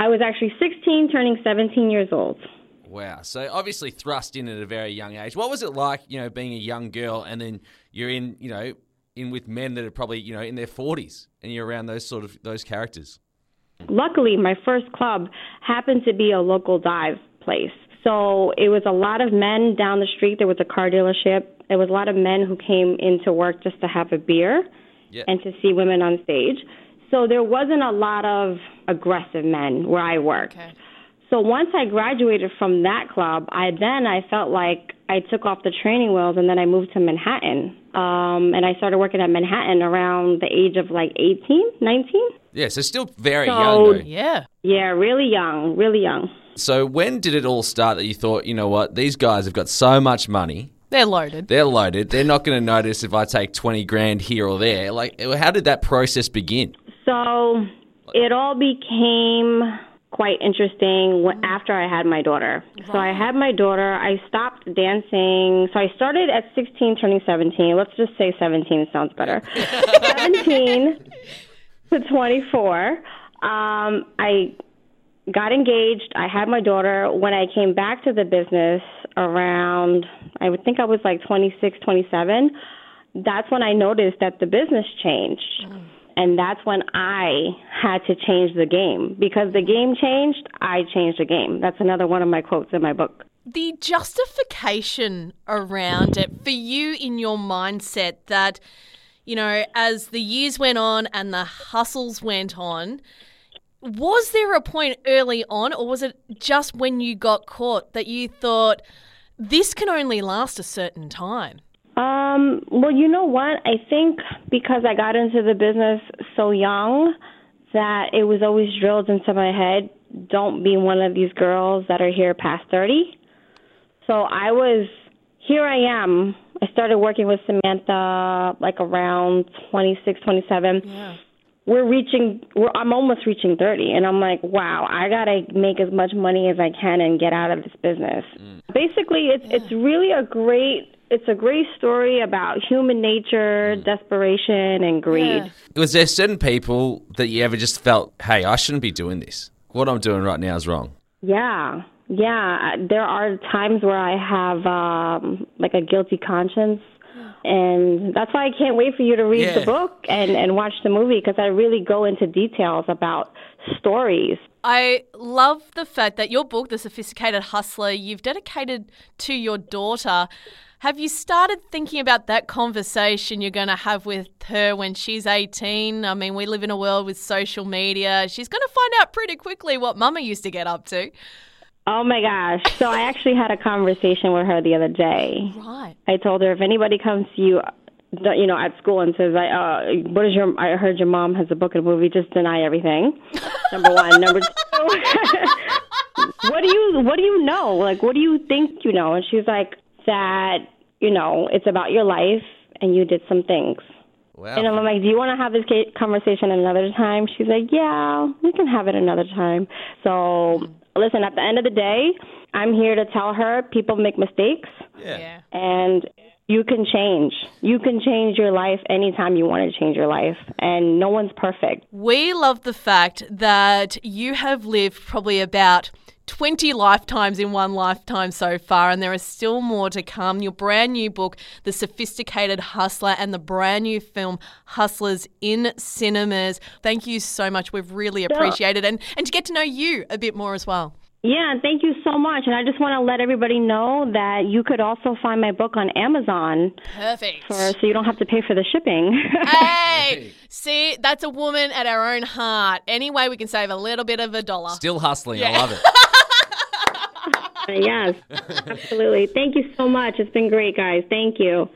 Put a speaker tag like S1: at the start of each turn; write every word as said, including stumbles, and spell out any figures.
S1: I was actually sixteen, turning seventeen years old.
S2: Wow. So obviously thrust in at a very young age. What was it like, you know, being a young girl and then you're in, you know, in with men that are probably, you know, in their forties and you're around those sort of, those characters?
S1: Luckily, my first club happened to be a local dive place. So it was a lot of men down the street. There was a car dealership. There was a lot of men who came into work just to have a beer
S2: Yeah.
S1: and to see women on stage. So there wasn't a lot of aggressive men where I worked.
S3: Okay.
S1: So once I graduated from that club, I then I felt like I took off the training wheels and then I moved to Manhattan. Um, and I started working at Manhattan around the age of like eighteen, nineteen.
S2: Yeah, so still very
S1: So-
S2: young though.
S3: Yeah.
S1: Yeah, really young, really young.
S2: So when did it all start that you thought, you know what, these guys have got so much money,
S3: They're loaded.
S2: they're loaded, they're not going to notice if I take twenty grand here or there. Like, how did that process begin?
S1: So it all became quite interesting wh- after I had my daughter. So I had my daughter. I stopped dancing. So I started at sixteen, turning seventeen. Let's just say seventeen sounds better. seventeen to twenty-four. Um, I got engaged. I had my daughter. When I came back to the business around, I would think I was like twenty-six, twenty-seven, that's when I noticed that the business changed. And that's when I had to change the game. Because the game changed, I changed the game. That's another one of my quotes in my book.
S3: The justification around it for you in your mindset that, you know, as the years went on and the hustles went on, was there a point early on, or was it just when you got caught that you thought this can only last a certain time?
S1: Um, well, you know what? I think because I got into the business so young that it was always drilled into my head, don't be one of these girls that are here past thirty. So I was, here I am. I started working with Samantha like around twenty-six, twenty-seven.
S3: Yeah.
S1: We're reaching, we're, I'm almost reaching thirty. And I'm like, wow, I got to make as much money as I can and get out of this business. Mm. Basically, it's
S3: Yeah.
S1: it's really a great, it's a great story about human nature, mm. desperation, and greed.
S3: Yeah.
S2: Was there certain people that you ever just felt, hey, I shouldn't be doing this? What I'm doing right now is wrong?
S1: Yeah, yeah. There are times where I have um, like a guilty conscience. And that's why I can't wait for you to read
S2: Yeah.
S1: the book and, and watch the movie, because I really go into details about stories.
S3: I love the fact that your book, The Sophisticated Hustler, you've dedicated to your daughter. Have you started thinking about that conversation you're going to have with her when she's eighteen? I mean, we live in a world with social media. She's going to find out pretty quickly what Mama used to get up to.
S1: Oh, my gosh. So I actually had a conversation with her the other day.
S3: Right.
S1: I told her, if anybody comes to you, you know, at school and says, uh, what is your, I heard your mom has a book and a movie, just deny everything. Number one. Number two, what do you, what do you know? Like, what do you think you know? And she's like, that, you know, it's about your life and you did some things.
S2: Wow.
S1: And I'm like, do you want to have this conversation another time? She's like, yeah, we can have it another time. So, listen, at the end of the day, I'm here to tell her people make mistakes.
S2: Yeah.
S3: Yeah.
S1: And you can change. You can change your life anytime you want to change your life. And no one's perfect.
S3: We love the fact that you have lived probably about twenty lifetimes in one lifetime so far, and there is still more to come. Your brand new book, The Sophisticated Hustler, and the brand new film, Hustlers, in cinemas. Thank you so much. We've really appreciated it, and, and to get to know you a bit more as well.
S1: Yeah, and thank you so much. And I just want to let everybody know that you could also find my book on Amazon.
S3: Perfect.
S1: For, so you don't have to pay for the shipping.
S3: Hey, see, that's a woman at our own heart. Anyway, we can save a little bit of a dollar.
S2: Still hustling.
S3: Yeah.
S2: I love it.
S1: Yes, absolutely. Thank you so much. It's been great, guys. Thank you.